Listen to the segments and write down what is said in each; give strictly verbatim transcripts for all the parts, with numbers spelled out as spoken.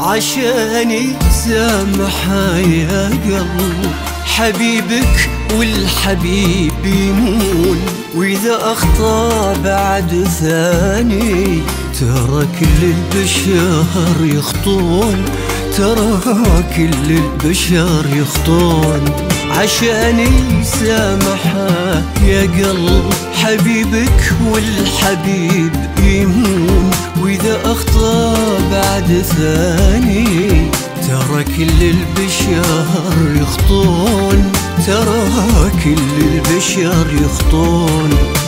عشاني سامحها يا قلب حبيبك والحبيب يمون، وإذا أخطأ بعد ثاني ترى كل البشر يخطون، ترى كل البشر يخطون. عشاني سامحها يا قلب حبيبك والحبيب يمون، وإذا أخطأ بعد ثاني ترى كل البشر يخطون، ترى كل البشر يخطون.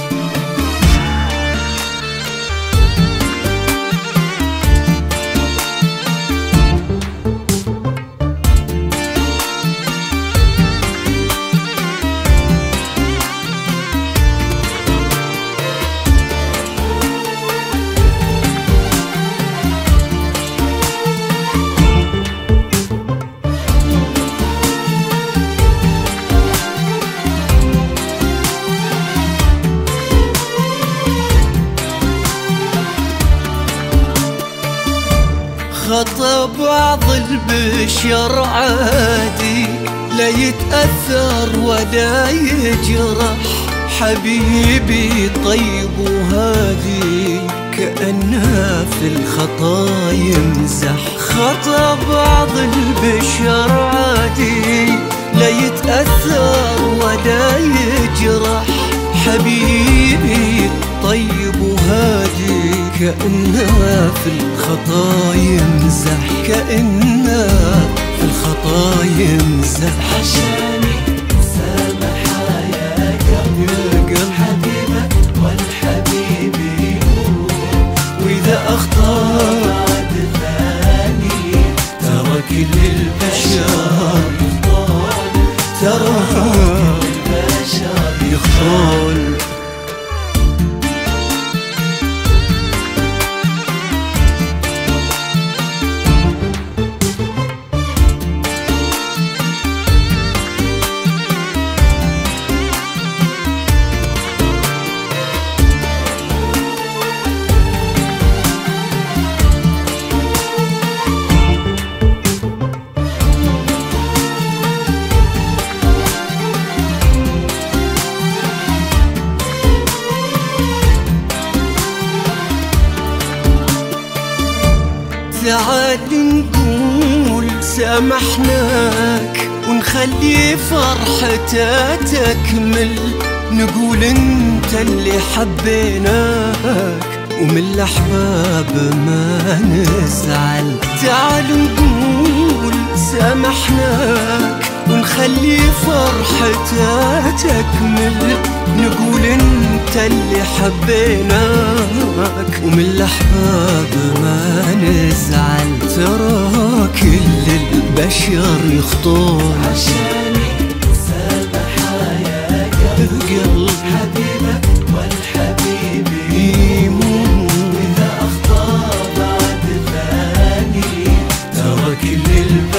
خطأ بعض البشر عادي، لا يتأثر ولا يجرح، حبيبي طيب وهادي كأنه في الخطا يمزح. خطأ بعض البشر عادي، لا يتأثر ولا يجرح، حبيبي طيب وهادي كأنه في الخطا يمزح، كأنه في الخطا يمزح. عشاني سامحها يا قلب حبيبك والحبيب يمون، وإذا أخطأ بعد ثاني ترى كل البشر يخطون، ترى كل البشر يخطون. تعال نقول سامحناك ونخلي فرحتها تكمل، نقول انت اللي حبيناك ومن الأحباب ما نزعل. تعال نقول سامحناك ونخلي فرحتها تكمل، نقول انت اللي حبيناك ومن الأحباب ما نزعل، ترى كل البشر يخطون. عشاني سامحها يا قلب حبيبك والحبيب يمون، وإذا أخطأ بعد ثاني ترى كل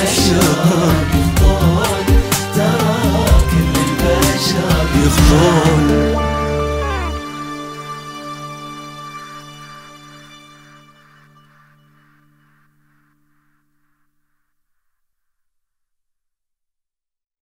البشر يخطون، ترى كل البشر يخطون.